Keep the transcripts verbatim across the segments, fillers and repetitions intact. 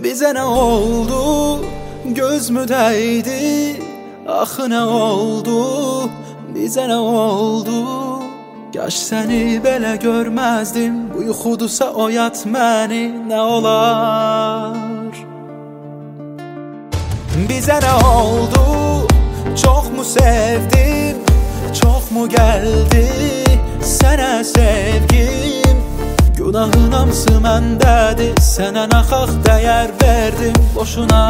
Bize ne oldu? Göz mü değdi? Ah ne oldu? Bize ne oldu? Yaş seni belə görmezdim. Bu yuxudusa oyat məni ne olar? Bize ne oldu? Çok mu sevdim? Çok mu geldi sənə sevgim? Günahın hamısı məndədir. Sənə naxaq dəyər verdim boşuna.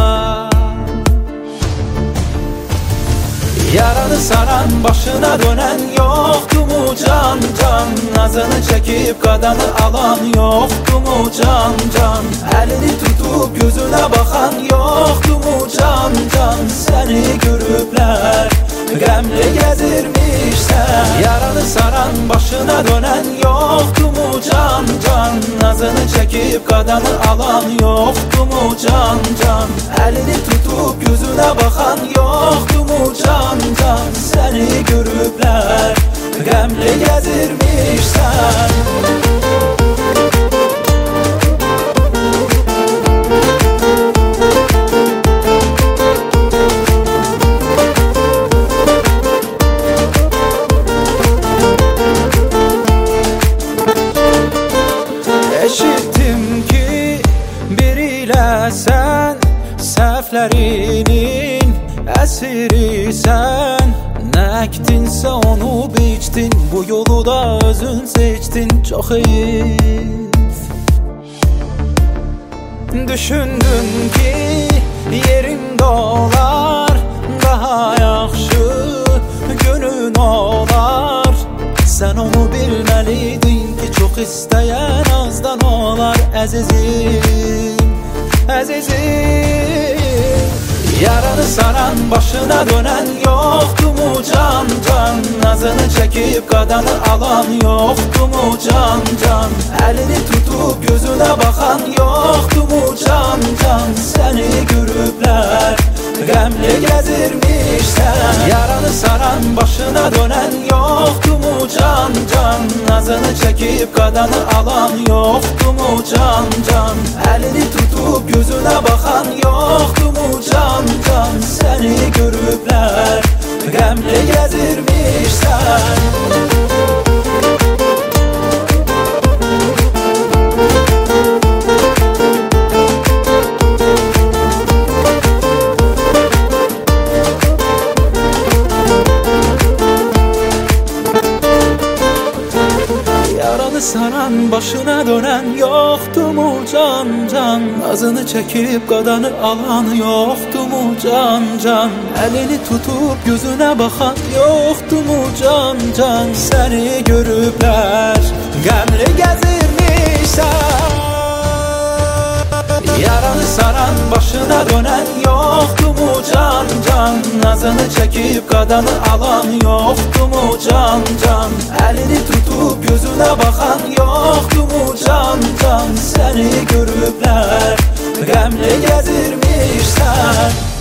Yaranı saran, başına dönen yoktu mu can can? Nazını çekip qadanı alan yoktu mu can can? Elini tutup gözüne bakan yoktu mu can can? Seni görüpler qəmli gezirmişsən. Yaranı saran, başına dönen yoktu mu can can? Nazını çekip qadanı alan yoktu mu can can? Elini tutup gözüne bakan yoktu mu can can? Seni görüpler qəmli gezirmişsən. Eşittim ki biriyle sen səhvlərinin əsirisən. Nə ektinsə onu biçdin, bu yolu da özün seçdin. Çox heyif. Düşündün ki yerin dolar, daha yaxşı günün olar. Sən onu bilməliydin ki çox istəyən azdan olar. Əzizim, əzizim. Yaranı saran, başına dönen yoktu mu can can? Nazını çekip qadanı alan yoktu mu can can? Elini tutup gözüne bakan yoktu mu can can? Seni görüpler qəmli gezirmişsən. Yaranı saran, başına dönen yoktu mu can can? Nazını çekip qadanı alan yoktu mu can can? Elini tutup gözüne bakan yoktu mu can can? Seni görüpler qəmli gezirmişsən. Yaranı saran, başına dönen yoktu mu can can? Nazını çekip qadanı alan yoktu mu can can? Elini tutup gözüne bakan yoktu mu can can? Seni görüpler qəmli gezirmişsən. Yaranı saran, başına dönen yoktu mu can can? Nazını çekip qadanı alan yoktu mu can can? Elini tutup gözüne bakan yoktu mu can can? Seni görüpler qəmli gezirmişsən.